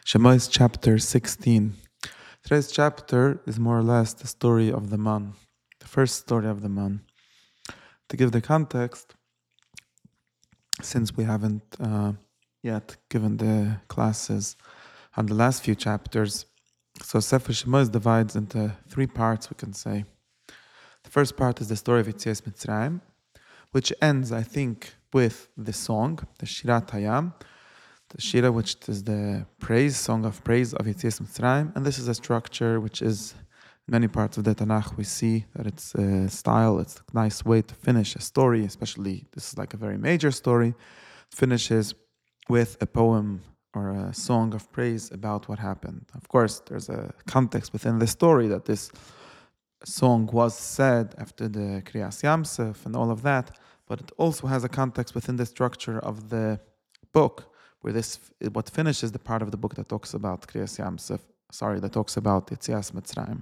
Shemais chapter 16. Today's chapter is more or less the story of the man, the first story of the man. To give the context, since we haven't yet given the classes on the last few chapters, so Sefer Shemais divides into three parts, we can say. The first part is the story of Yetzias Mitzrayim, which ends, I think, with the song, the Shirat Hayam, the Shira, which is the song of praise of Yetzias Mitzrayim, and this is a structure which is in many parts of the Tanakh we see that it's a style, it's a nice way to finish a story, especially this is like a very major story, finishes with a poem or a song of praise about what happened. Of course, there's a context within the story that this song was said after the Kriyas Yamsef and all of that, but it also has a context within the structure of the book, where what finishes the part of the book that talks about Kriyas Yamsef, that talks about Yetzias Mitzrayim.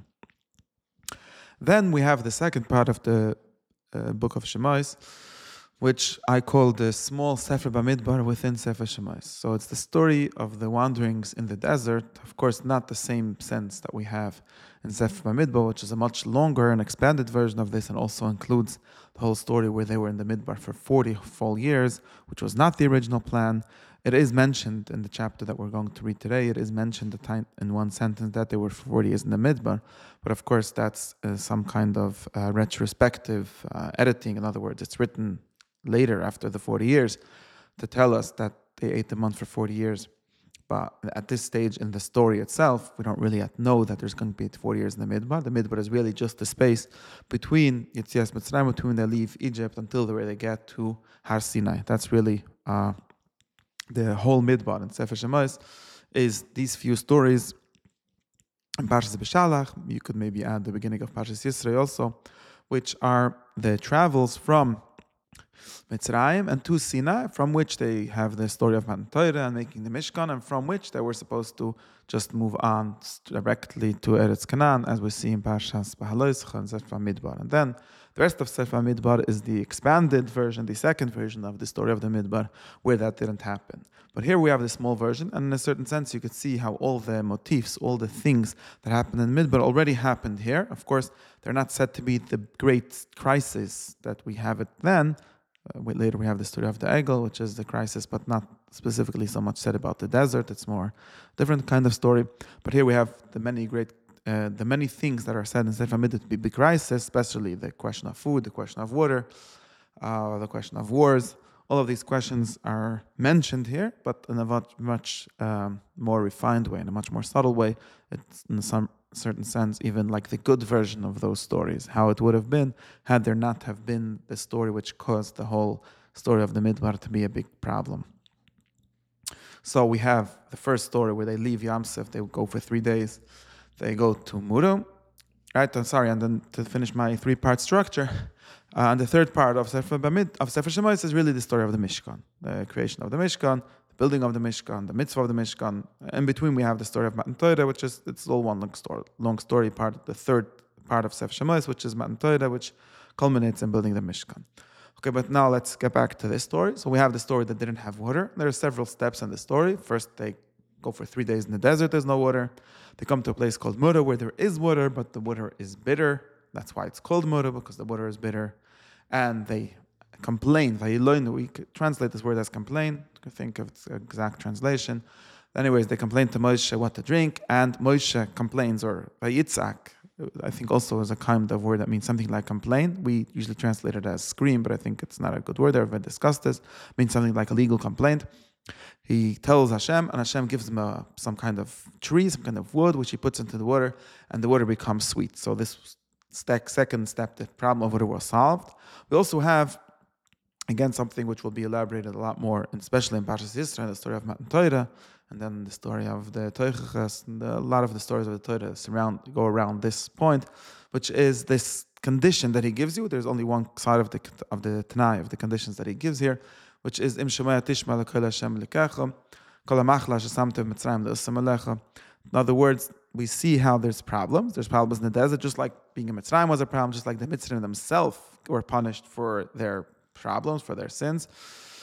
Then we have the second part of the book of Shemais, which I call the small Sefer Bamidbar within Sefer Shemais. So it's the story of the wanderings in the desert, of course not the same sense that we have in Sefer Bamidbar, which is a much longer and expanded version of this, and also includes the whole story where they were in the Midbar for 40 full years, which was not the original plan. It is mentioned in the chapter that we're going to read today, it is mentioned in one sentence that they were 40 years in the Midbar, but of course that's some kind of retrospective editing. In other words, it's written later after the 40 years to tell us that they ate the month for 40 years. But at this stage in the story itself, we don't really yet know that there's going to be 40 years in the Midbar. The Midbar is really just the space between Yetzias Mitzrayim, between they leave Egypt until where they get to Har Sinai. That's really the whole Midbar in Sefer Shemais is these few stories. In Parshas Beshalach, you could maybe add the beginning of Parshas Yisro also, which are the travels from Mitzrayim and to Sinai, from which they have the story of Matan Torah and making the Mishkan, and from which they were supposed to just move on directly to Eretz Canaan, as we see in Parshas Behalosecha and Sefer Midbar. And then the rest of Sefer Midbar is the expanded version, the second version of the story of the Midbar, where that didn't happen. But here we have the small version, and in a certain sense you could see how all the motifs, all the things that happened in Midbar already happened here. Of course, they're not said to be the great crisis that we have it then. Later we have the story of the Egel, which is the crisis, but not specifically so much said about the desert. It's more different kind of story. But here we have the many things that are said in Sefer Midbar to be big crisis, especially the question of food, the question of water, the question of wars. All of these questions are mentioned here, but in a much more refined way, in a much more subtle way. It's in some certain sense even like the good version of those stories, how it would have been had there not have been the story which caused the whole story of the Midbar to be a big problem. So we have the first story where they leave Yamsef, they go for 3 days, they go to Muru, right? And then to finish my three-part structure, and the third part of Sefer Shemais is really the story of the Mishkan, the creation of the Mishkan, the building of the Mishkan, the mitzvah of the Mishkan. In between we have the story of Matan Torah, which is, it's all one long story part, the third part of Sefer Shemais, which is Matan Torah, which culminates in building the Mishkan. Okay, but now let's get back to this story. So we have the story that didn't have water. There are several steps in the story. First, they go for 3 days in the desert, there's no water. They come to a place called Mura where there is water, but the water is bitter. That's why it's called Mura, because the water is bitter. And they complain. We translate this word as complain. You can think of its exact translation. Anyways, they complain to Moshe what to drink, and Moshe complains, or Yitzhak, I think also is a kind of word that means something like complain. We usually translate it as scream, but I think it's not a good word. I've discussed this. It means something like a legal complaint. He tells Hashem, and Hashem gives him some kind of tree, some kind of wood, which he puts into the water, and the water becomes sweet. So this second step, the problem of water was solved. We also have, again, something which will be elaborated a lot more, especially in Parshas Yisro, the story of Matan Torah, and then the story of the Toichachas, and a lot of the stories of the Torah go around this point, which is this condition that he gives you. There's only one side of the Tanai, of the conditions that he gives here, which is Im Shemaya Tishma L'Kol Hashem L'Kecha, Kol HaMachla Shesamtev Mitzrayim L'Usam Alecha. In other words, we see how there's problems. There's problems in the desert, just like being in Mitzrayim was a problem, just like the Mitzrayim themselves were punished for their problems, for their sins.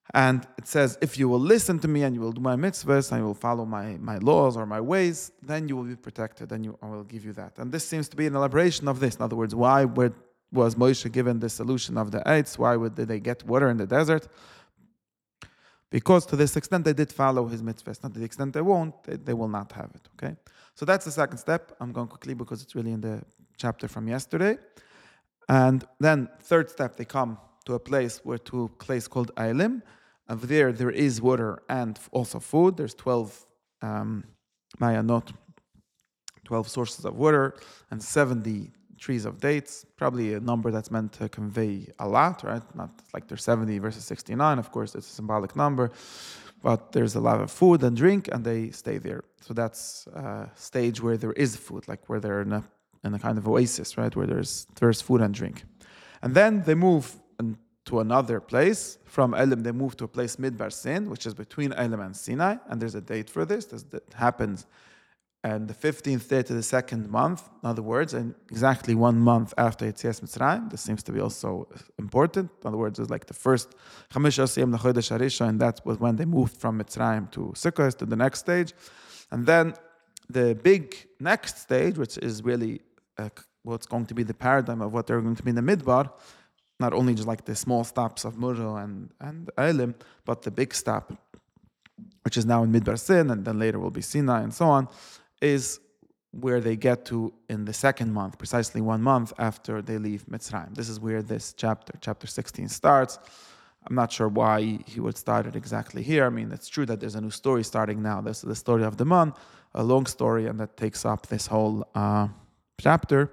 And it says, if you will listen to me and you will do my mitzvahs and you will follow my laws or my ways, then you will be protected and I will give you that. And this seems to be an elaboration of this. In other words, why was Moshe given the solution of the eights? Why did they get water in the desert? Because to this extent they did follow his mitzvahs. Not to the extent they won't, they will not have it. Okay? So that's the second step. I'm going quickly because it's really in the chapter from yesterday. And then third step, they come to a place called Eilim. And there is water and also food. There's 12 mayanot, 12 sources of water, and 70 trees of dates. Probably a number that's meant to convey a lot, right? Not like there's 70 versus 69. Of course, it's a symbolic number. But there's a lot of food and drink, and they stay there. So that's a stage where there is food, like where they're in a kind of oasis, right? Where there's food and drink. And then they move to another place. From Elim, they move to a place Midbar Sin, which is between Elim and Sinai. And there's a date for this. That happens on the 15th day to the second month. In other words, and exactly 1 month after Yetzias Mitzrayim. This seems to be also important. In other words, it's like the first Chamish Asiyim L'Chodesh Harisha, and that was when they moved from Mitzrayim to Sukkot, to the next stage. And then the big next stage, which is really what's going to be the paradigm of what they're going to be in the Midbar, not only just like the small stops of Muro and Eilim, but the big stop, which is now in Midbar Sin, and then later will be Sinai and so on, is where they get to in the second month, precisely 1 month after they leave Mitzrayim. This is where this chapter 16, starts. I'm not sure why he would start it exactly here. I mean, it's true that there's a new story starting now. This is the story of the man, a long story, and that takes up this whole chapter.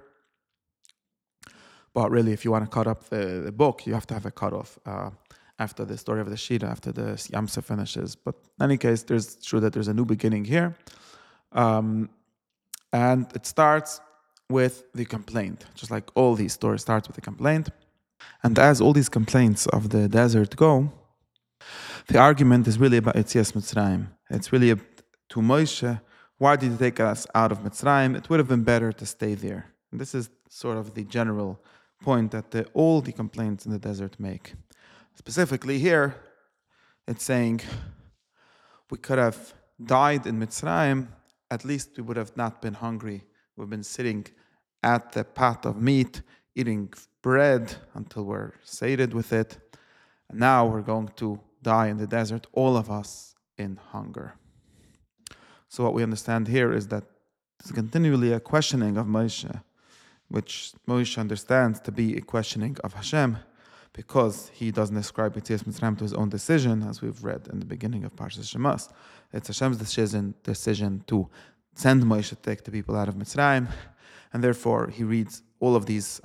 But really, if you want to cut up the book, you have to have a cutoff after the story of the Shira, after the Yamseh finishes. But in any case, it's true that there's a new beginning here. And it starts with the complaint. Just like all these stories starts with a complaint. And as all these complaints of the desert go, the argument is really about Yetzias Mitzrayim. It's really to Moshe, why did you take us out of Mitzrayim? It would have been better to stay there. And this is sort of the general point that all the complaints in the desert make. Specifically here, it's saying we could have died in Mitzrayim, at least we would have not been hungry. We've been sitting at the pot of meat, eating bread until we're sated with it. And now we're going to die in the desert, all of us in hunger. So what we understand here is that there's continually a questioning of Moshe, which Moshe understands to be a questioning of Hashem, because he doesn't ascribe Yetzias Mitzrayim to his own decision, as we've read in the beginning of Parshas Shemos. It's Hashem's decision to send Moshe to take the people out of Mitzrayim, and therefore he reads all of these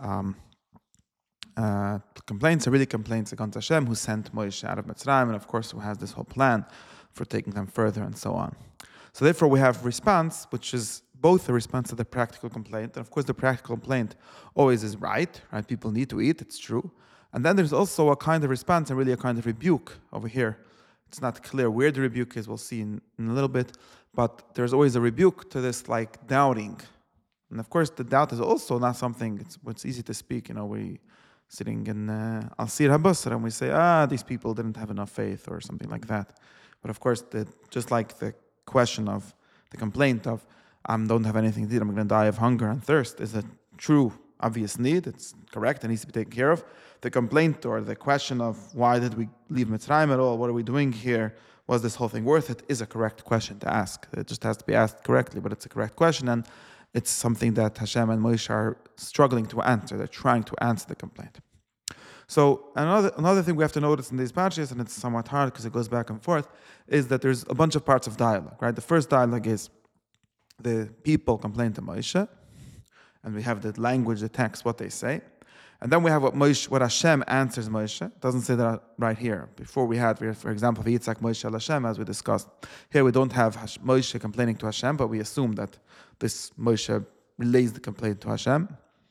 complaints are really complaints against Hashem, who sent Moshe out of Mitzrayim, and of course who has this whole plan for taking them further and so on. So therefore we have response, which is both a response to the practical complaint, and of course the practical complaint always is right? People need to eat, it's true. And then there's also a kind of response and really a kind of rebuke over here. It's not clear where the rebuke is, we'll see in a little bit, but there's always a rebuke to this like doubting. And of course the doubt is also not something, it's easy to speak, we sitting in Al-Sir HaBasra and we say, these people didn't have enough faith or something like that. But of course, just like the question of the complaint of, I don't have anything to eat, I'm going to die of hunger and thirst, is a true, obvious need. It's correct, it needs to be taken care of. The complaint or the question of why did we leave Mitzrayim at all, what are we doing here, was this whole thing worth it, is a correct question to ask. It just has to be asked correctly, but it's a correct question, and it's something that Hashem and Moshe are struggling to answer. They're trying to answer the complaint. So another thing we have to notice in these passages, and it's somewhat hard because it goes back and forth, is that there's a bunch of parts of dialogue, right? The first dialogue is the people complain to Moshe, and we have the language, the text, what they say. And then we have what Hashem answers Moshe. It doesn't say that right here. Before we had, for example, Yitzhak Moshe al Hashem, as we discussed. Here we don't have Moshe complaining to Hashem, but we assume that this Moshe relays the complaint to Hashem.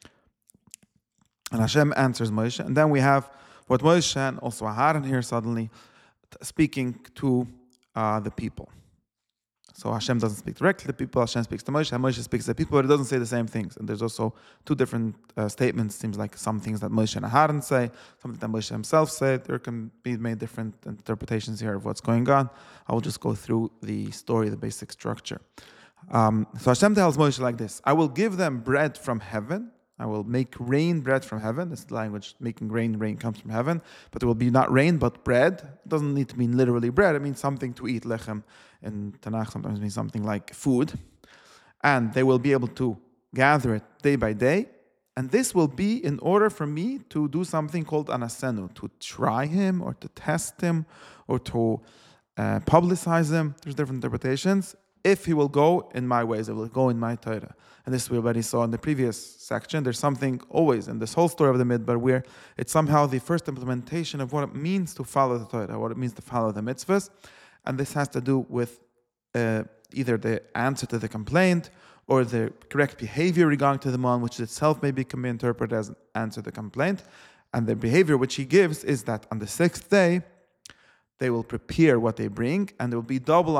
And Hashem answers Moshe. And then we have what Moshe and also Aharon here suddenly speaking to the people. So Hashem doesn't speak directly to people, Hashem speaks to Moshe, and Moshe speaks to people, but it doesn't say the same things. And there's also two different statements. Seems like some things that Moshe and Aharon say, something that Moshe himself said. There can be made different interpretations here of what's going on. I will just go through the story, the basic structure. So Hashem tells Moshe like this: I will give them bread from heaven. I will make rain bread from heaven. This is the language, making rain comes from heaven. But it will be not rain, but bread. It doesn't need to mean literally bread. It means something to eat. Lechem in Tanakh sometimes means something like food. And they will be able to gather it day by day. And this will be in order for me to do something called anasenu, to try him or to test him or to publicize him. There's different interpretations. If he will go in my ways, it will go in my Torah. And this we already saw in the previous section. There's something always in this whole story of the Midbar where it's somehow the first implementation of what it means to follow the Torah, what it means to follow the mitzvahs. And this has to do with either the answer to the complaint or the correct behavior regarding to the man, which itself maybe can be interpreted as an answer to the complaint. And the behavior which he gives is that on the sixth day, they will prepare what they bring, and there will be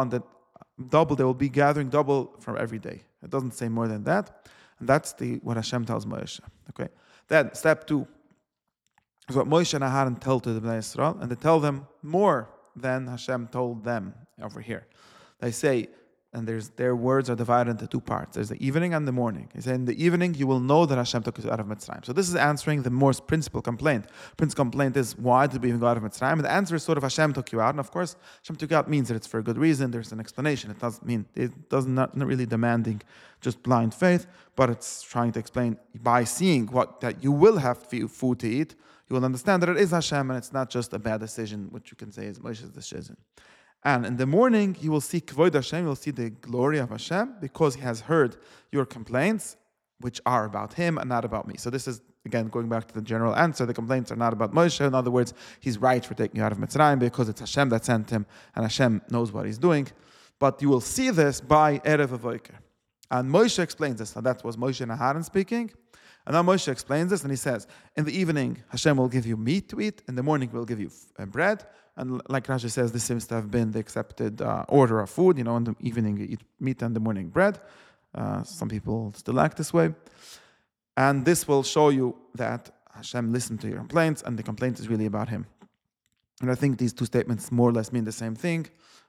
they will be gathering double from every day. It doesn't say more than that. And that's what Hashem tells Moshe. Okay. Then step 2 is what Moshe and Aharon tell to the Bnei Yisrael, and they tell them more than Hashem told them over here. They say, and their words are divided into 2 parts. There's the evening and the morning. He said, in the evening you will know that Hashem took you out of Mitzrayim. So this is answering the more principal complaint. Principal complaint is, why did we even go out of Mitzrayim? And the answer is sort of Hashem took you out. And of course, Hashem took you out means that it's for a good reason. There's an explanation. It does not really demanding just blind faith, but it's trying to explain by seeing that you will have food to eat, you will understand that it is Hashem and it's not just a bad decision, which you can say is Moshe's decision. And in the morning, you will see Kvod Hashem, you will see the glory of Hashem, because He has heard your complaints, which are about Him and not about me. So this is, again, going back to the general answer, the complaints are not about Moshe. In other words, he's right for taking you out of Mitzrayim because it's Hashem that sent him, and Hashem knows what He's doing. But you will see this by Erev Avoker. And Moshe explains this. And that was Moshe and Aharon speaking. And now Moshe explains this, and he says, in the evening, Hashem will give you meat to eat. In the morning, He will give you bread. And like Rashi says, this seems to have been the accepted order of food. In the evening you eat meat, and in the morning bread. Some people still act this way. And this will show you that Hashem listened to your complaints, and the complaint is really about Him. And I think these 2 statements more or less mean the same thing.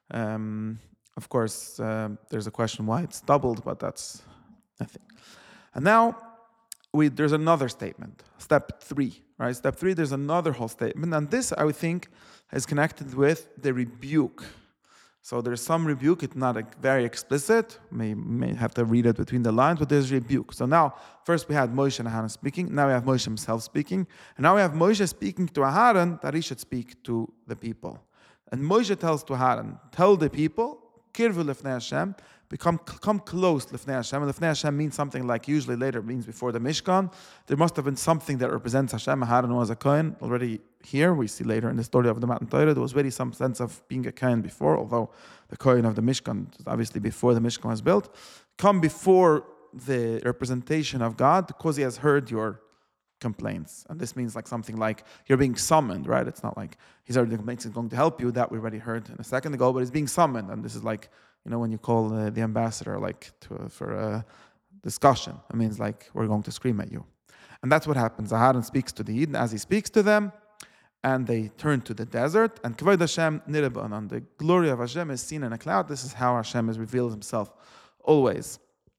Of course, there's a question why it's doubled, but that's nothing. And now, there's another statement, step 3, right? Step 3, there's another whole statement, and this, I would think, is connected with the rebuke. So there's some rebuke, it's not very explicit, may have to read it between the lines, but there's rebuke. So now, first we had Moshe and Aharon speaking, now we have Moshe himself speaking, and now we have Moshe speaking to Aharon that he should speak to the people. And Moshe tells to Aharon, tell the people, Kirvu lefnei Hashem, come close lefnei Hashem. And lefnei Hashem means something like, usually later means before the Mishkan. There must have been something that represents Hashem. Aharon was a Kohen already here. We see later in the story of the Matan Torah, there was already some sense of being a Kohen before, although the Kohen of the Mishkan, obviously before the Mishkan was built, come before the representation of God because He has heard your complaints. And this means like something like you're being summoned, right? It's not like He's heard the complaints, He's going to help you. That we already heard in a second ago, but He's being summoned. And this is like, when you call the ambassador for a discussion, it means like we're going to scream at you. And that's what happens. Aharon speaks to the Eden as he speaks to them, and they turn to the desert. And Kvod Hashem nirabanan, the glory of Hashem is seen in a cloud. This is how Hashem has revealed Himself always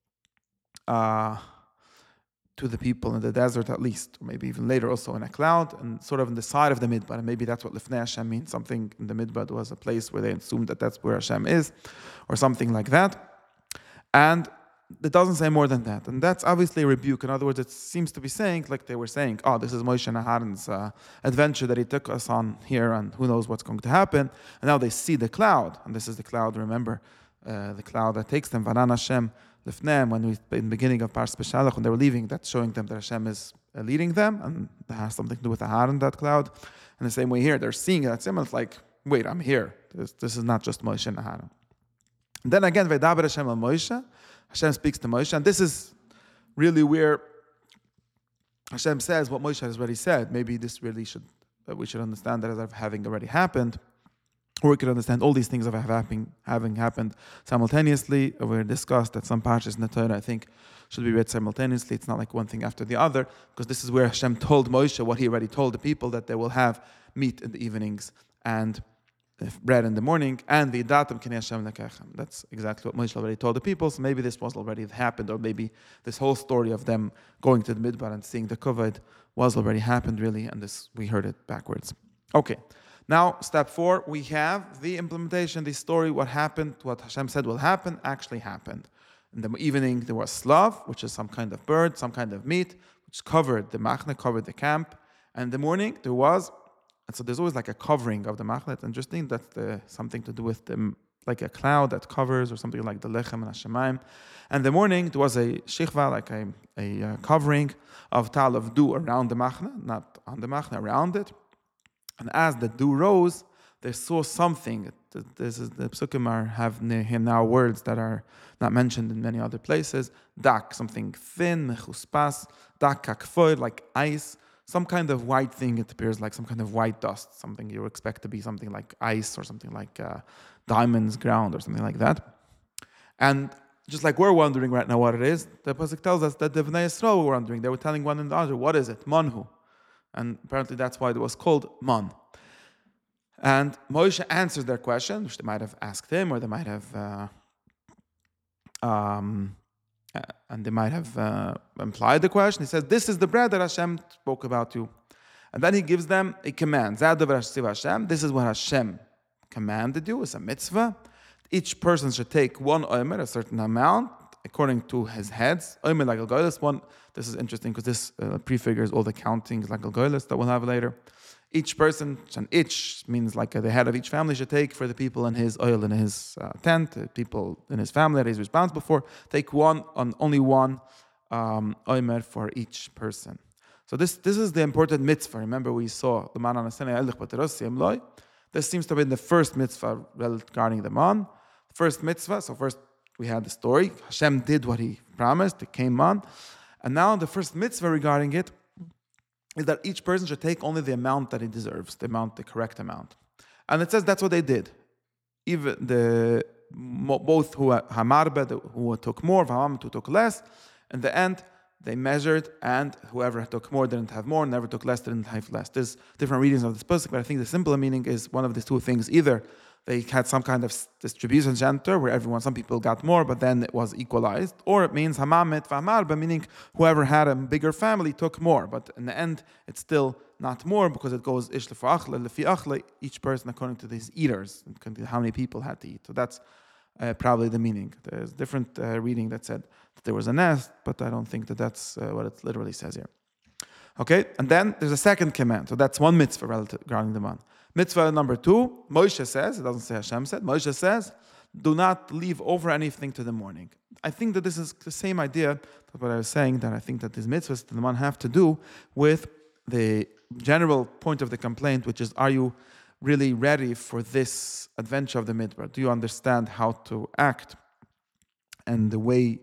to the people in the desert, at least, or maybe even later also in a cloud, and sort of in the side of the Midbar. And maybe that's what Lifnei Hashem means. Something in the Midbar was a place where they assumed that that's where Hashem is, or something like that. And it doesn't say more than that. And that's obviously a rebuke. In other words, it seems to be saying, like they were saying, this is Moshe and Aharon's adventure that he took us on here, and who knows what's going to happen. And now they see the cloud. And this is the cloud, remember, the cloud that takes them, Vanan Hashem Lifneim, in the beginning of Parshas Beshalach, when they were leaving, that's showing them that Hashem is leading them, and that has something to do with Aharon, that cloud. And the same way here, they're seeing it, it's like, wait, I'm here. This is not just Moshe and Aharon. And then again, Vaydaber Hashem al Moshe, Hashem speaks to Moshe, and this is really where Hashem says what Moshe has already said. Maybe this really we should understand that as having already happened. Or we could understand all these things of having happened simultaneously. We discussed that some parshas in the Torah, I think, should be read simultaneously. It's not like one thing after the other, because this is where Hashem told Moshe what he already told the people, that they will have meat in the evenings and bread in the morning, and the datum k'nei Hashem lekechem. That's exactly what Moshe already told the people. So maybe this was already happened, or maybe this whole story of them going to the Midbar and seeing the Kavod was already happened, really, and this we heard it backwards. Okay. Now, step 4, we have the implementation, the story, what happened, what Hashem said will happen, actually happened. In the evening, there was slav, which is some kind of bird, some kind of meat, which covered the machne, covered the camp. And in the morning, there was, and so there's always like a covering of the machne. It's interesting, that's something to do with like a cloud that covers, or something like the lechem and Hashemayim. And in the morning, there was a shichva, like a covering of tal of dew around the machne, not on the machne, around it. And as the dew rose, they saw something. This is the psukim have here now words that are not mentioned in many other places. Dak, something thin, mechuspas, dak kakfoid, like ice, some kind of white thing. It appears like some kind of white dust, something you expect to be something like ice or something like diamonds ground or something like that. And just like we're wondering right now what it is, the pasuk tells us that the Bnei Yisrael were wondering. They were telling one another, what is it? Manhu. And apparently that's why it was called Man. And Moshe answers their question, which they might have asked him, or they might have, implied the question. He says, "This is the bread that Hashem spoke about you," and then he gives them a command. This is what Hashem commanded you. It's a mitzvah. Each person should take one omer, a certain amount, according to his heads. Omer like al one. This is interesting because this prefigures all the countings like al that we'll have later. Each person, and each means like the head of each family should take for the people in his oil in his tent, the people in his family that he's responsible for, take only one omer for each person. So this is the important mitzvah. Remember we saw the man on the This seems to have been the first mitzvah regarding the man. First mitzvah, so first we had the story. Hashem did what he promised, it came on. And now the first mitzvah regarding it is that each person should take only the amount that he deserves, the correct amount. And it says that's what they did. Even both who who took more, who took less, in the end, they measured, and whoever took more didn't have more, never took less didn't have less. There's different readings of this pasuk, but I think the simpler meaning is one of these two things. Either they had some kind of distribution center where some people got more, but then it was equalized. Or it means hamamet v'hamarba, meaning whoever had a bigger family took more. But in the end, it's still not more because it goes ish lefi achle, each person according to these eaters, according to how many people had to eat. So that's probably the meaning. There's different reading that said that there was a nest, but I don't think that that's what it literally says here. Okay, and then there's a second command. So that's one mitzvah regarding the man. Mitzvah number 2, Moshe says, it doesn't say Hashem said, Moshe says, do not leave over anything to the morning. I think that this is the same idea that what I was saying, that I think that these mitzvahs to the man have to do with the general point of the complaint, which is, are you really ready for this adventure of the Midbar? Do you understand how to act? And the way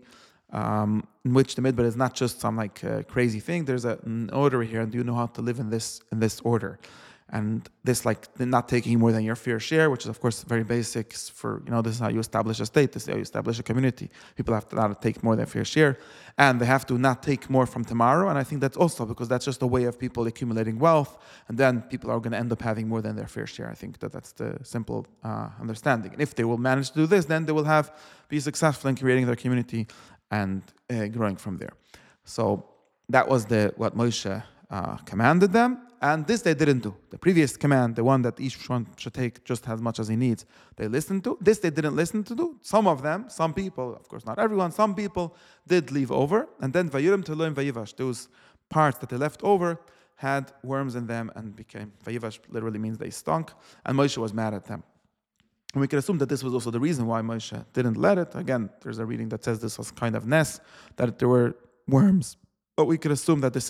in which the Midbar is not just some crazy thing. There's an order here, and do you know how to live in this order? And this, not taking more than your fair share, which is of course very basic for, this is how you establish a state, this is how you establish a community. People have to not take more than fair share, and they have to not take more from tomorrow. And I think that's also because that's just a way of people accumulating wealth, and then people are going to end up having more than their fair share. I think that's the simple understanding. And if they will manage to do this, then they will be successful in creating their community and growing from there. So that was what Moshe commanded them. And this they didn't do. The previous command, the one that each one should take just as much as he needs, they listened to. This they didn't listen to do. Some people, of course not everyone, some people did leave over. And then Vayurim Teloim Vayivash, those parts that they left over had worms in them and became, Vayivash literally means they stunk. And Moshe was mad at them. And we can assume that this was also the reason why Moshe didn't let it. Again, there's a reading that says this was kind of ness, that there were worms. But we could assume that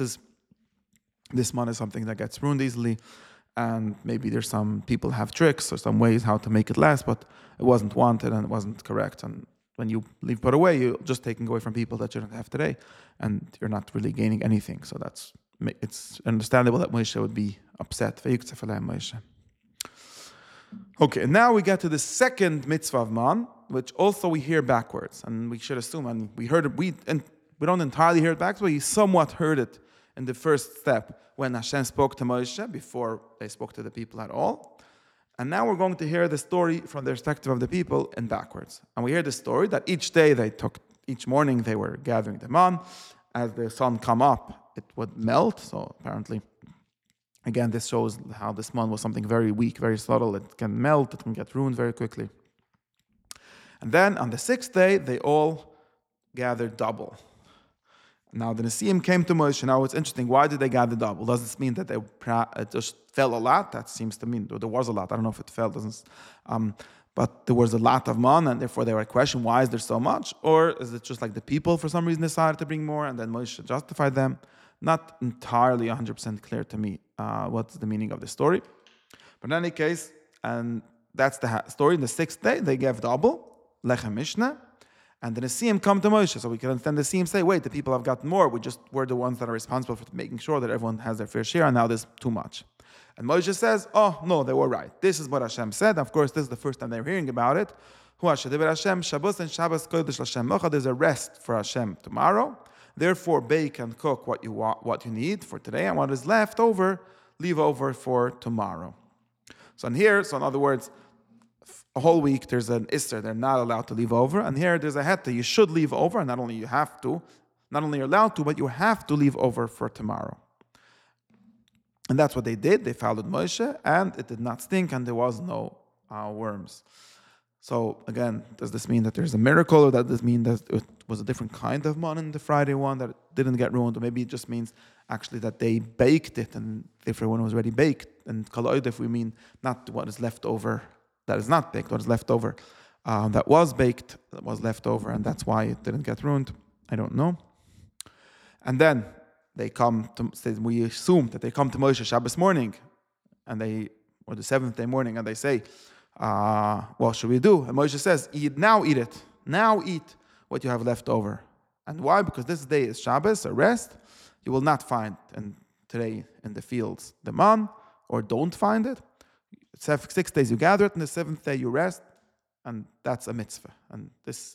this man is something that gets ruined easily, and maybe there's some people have tricks or some ways how to make it last, but it wasn't wanted and it wasn't correct. And when you put away, you're just taking away from people that you don't have today, and you're not really gaining anything. So it's understandable that Moshe would be upset. Okay, now we get to the second mitzvah of man, which also we hear backwards, and we should assume, and we heard it, we don't entirely hear it backwards, but we somewhat heard it in the first step when Hashem spoke to Moshe before they spoke to the people at all. And now we're going to hear the story from the perspective of the people in backwards. And we hear the story that each morning they were gathering the man. As the sun come up, it would melt. So apparently, again, this shows how this man was something very weak, very subtle. It can melt, it can get ruined very quickly. And then on the sixth day, they all gathered double. Now the Nesiim came to Moshe. Now it's interesting. Why did they gather double? Does this mean that it just fell a lot? That seems to mean there was a lot. I don't know if it fell. But there was a lot of man, and therefore they were questioning why is there so much? Or is it just like the people for some reason decided to bring more, and then Moshe justified them? Not entirely 100% clear to me what's the meaning of the story. But in any case, and that's the story. In the sixth day, they gave double lechem mishnah. And the Nesiim come to Moshe, so we can understand the Nesiim say, wait, the people have gotten more. We're the ones that are responsible for making sure that everyone has their fair share, and now there's too much. And Moshe says, oh, no, they were right. This is what Hashem said. Of course, this is the first time they're hearing about it. There's a rest for Hashem tomorrow. Therefore, bake and cook what you want, what you need for today, and what is left over, leave over for tomorrow. So in other words, a whole week there's an Isser, they're not allowed to leave over, and here there's a heta, you should leave over, and not only you're allowed to, but you have to leave over for tomorrow. And that's what they did. They followed Moshe, and it did not stink, and there was no worms. So again, does this mean that there's a miracle, or does this mean that it was a different kind of man in the Friday one that didn't get ruined? Or maybe it just means actually that they baked it, and if everyone was already baked, and kaloid, if we mean not what is left over, that is not baked, what is left over, that was baked, that was left over, and that's why it didn't get ruined. I don't know. And then we assume that they come to Moshe Shabbos morning, or the seventh day morning, and they say, what should we do? And Moshe says, eat it. Now eat what you have left over. And why? Because this day is Shabbos, a rest. You will not find today in the fields the man, or don't find it. 6 days you gather it, and the seventh day you rest, and that's a mitzvah. And this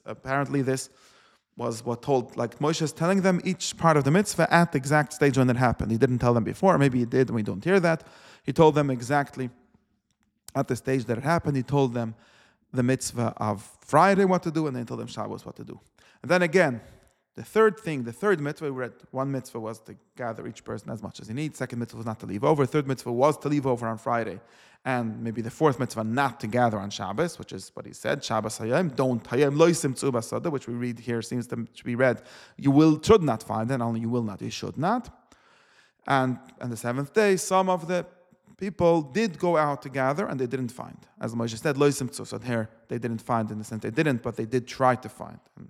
was what told, like Moshe is telling them each part of the mitzvah at the exact stage when it happened. He didn't tell them before, maybe he did, and we don't hear that. He told them exactly at the stage that it happened. He told them the mitzvah of Friday what to do, and then he told them Shabbos what to do. And then again, the third mitzvah, we read one mitzvah was to gather each person as much as he needs. Second mitzvah was not to leave over. Third mitzvah was to leave over on Friday. And maybe the fourth mitzvah, not to gather on Shabbos, which is what he said, Shabbos hayom, don't hayom loisim tzuba sada, which we read here seems to be read, should not find, and only you will not, you should not. And on the seventh day, some of the people did go out to gather, and they didn't find. As Moshe said, loisim tzuba, so here they didn't find, in the sense they didn't, but they did try to find. And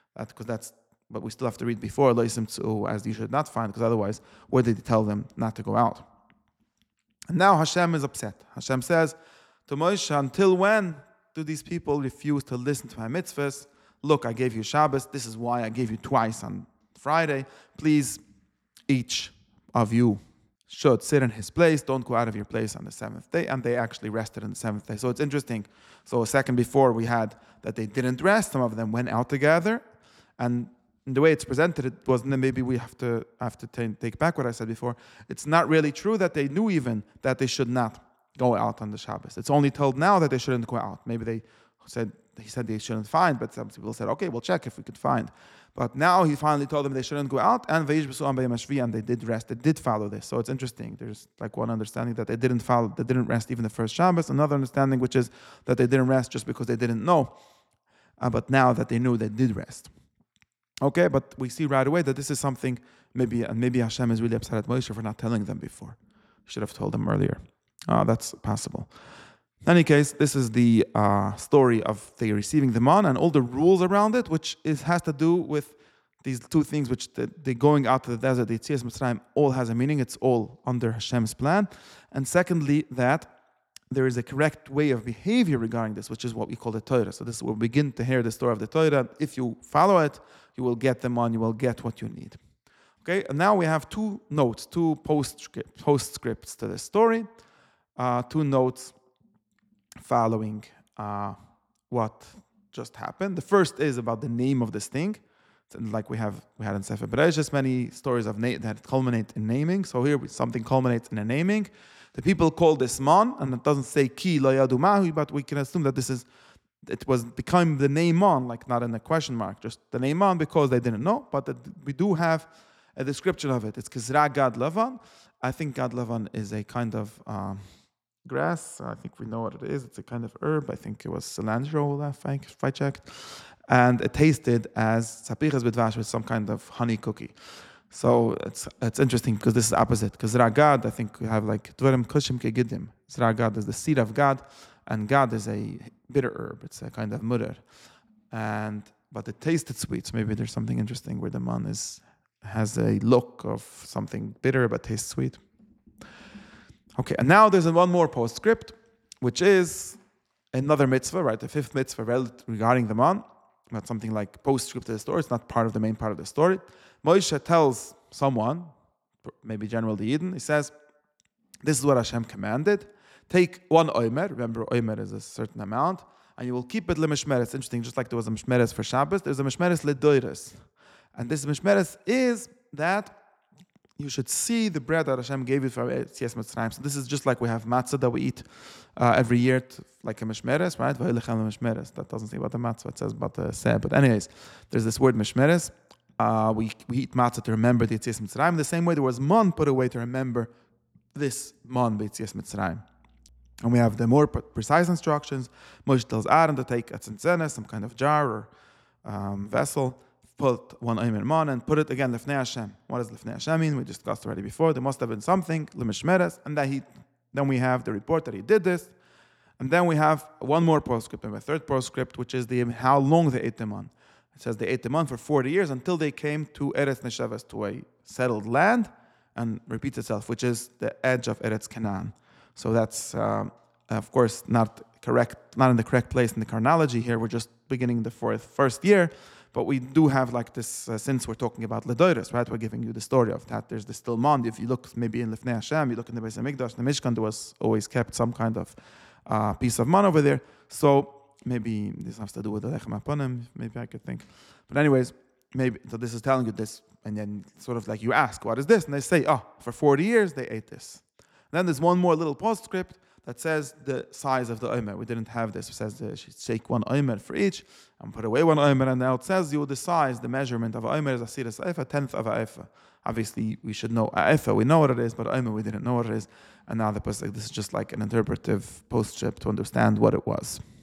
but we still have to read before loisim tzuba, as you should not find, because otherwise, where did he tell them not to go out? And now Hashem is upset. Hashem says to Moshe, until when do these people refuse to listen to my mitzvahs? Look, I gave you Shabbos. This is why I gave you twice on Friday. Please, each of you should sit in his place. Don't go out of your place on the seventh day. And they actually rested on the seventh day. So it's interesting. So a second before we had that they didn't rest. Some of them went out together. And the way it's presented, it wasn't. Maybe we have to take back what I said before. It's not really true that they knew even that they should not go out on the Shabbos. It's only told now that they shouldn't go out. Maybe he said they shouldn't find, but some people said, okay, we'll check if we could find. But now he finally told them they shouldn't go out, and they did rest. They did follow this. So it's interesting. There's like one understanding that they didn't rest even the first Shabbos. Another understanding, which is that they didn't rest just because they didn't know. But now that they knew, they did rest. Okay, but we see right away that this is something, maybe Hashem is really upset at Moshe for not telling them before. He should have told them earlier. That's possible. In any case, this is the story of they receiving the man and all the rules around it, which has to do with these two things, which the going out to the desert, the Yetzias Mitzrayim, all has a meaning. It's all under Hashem's plan. And secondly, that there is a correct way of behavior regarding this, which is what we call the Torah. So this will begin to hear the story of the Torah. If you follow it, you will get the man, you will get what you need. Okay, and now we have two notes, two postscripts to the story. Two notes following what just happened. The first is about the name of this thing. Like we had in Sefer Bereshis, many stories of that culminate in naming. So here something culminates in a naming. The people call this man, and it doesn't say ki lo yadu mahu, but we can assume that it was become the name on, like not in a question mark, just the name on because they didn't know. But we do have a description of it. It's Kizra Gad Lavan. I think Gad Lavan is a kind of grass. I think we know what it is. It's a kind of herb. I think it was cilantro, if I checked. And it tasted as sapichas b'dvash, with some kind of honey cookie. So it's interesting because this is opposite. Because Ragad, I think we have like dvarim kushim kegidim. Ragad is the seed of God, and God is a bitter herb. It's a kind of mudar, but it tasted sweet. So maybe there's something interesting where the man has a look of something bitter but tastes sweet. Okay, and now there's one more postscript, which is another mitzvah, right? The fifth mitzvah regarding the man. Not something like postscript to the story. It's not part of the main part of the story. Moshe tells someone, maybe General the Eden, he says, this is what Hashem commanded. Take one oimer. Remember, oimer is a certain amount. And you will keep it lemishmeres. It's interesting, just like there was a mishmeres for Shabbos, there's a mishmeres ledoires. And this mishmeres is that you should see the bread that Hashem gave you for Yetzias Mitzrayim. So this is just like we have matzah that we eat every year, like a mishmeres, right? That doesn't say about the matzah, it says about the seh. But anyways, there's this word mishmeres. We eat matzah to remember the Yetzias Mitzrayim. The same way there was man put away to remember this man Yetzias Mitzrayim. And we have the more precise instructions. Moshe tells Aaron to take a tzintzenes, some kind of jar or vessel, put one oimer man and put it again lifnei Hashem. What does lifnei Hashem mean? We discussed already before. There must have been something lemishmeres, and then we have the report that he did this, and then we have one more postscript, and a third postscript, which is how long they ate them on. It says they ate them on for 40 years until they came to Eretz Neshavas, to a settled land, and repeats itself, which is the edge of Eretz Canaan. So that's of course not in the correct place in the chronology here. We're just beginning the first year. But we do have like this, since we're talking about Ledoiris, right? We're giving you the story of that. There's the still mond. If you look maybe in Lifnei Hashem, you look in the Beis HaMikdash, the Mishkan, there was always kept some kind of piece of man over there. So maybe this has to do with the Lechem Aponim, maybe I could think. But anyways, so this is telling you this, and then sort of like you ask, what is this? And they say, for 40 years they ate this. And then there's one more little postscript that says the size of the omer. We didn't have this. It says you should take one omer for each and put away one omer. And now it says the size, the measurement of omer is asiras efa, 10th of a efa. Obviously, we should know a efa. We know what it is, but omer we didn't know what it is. And now this is just like an interpretive postscript to understand what it was.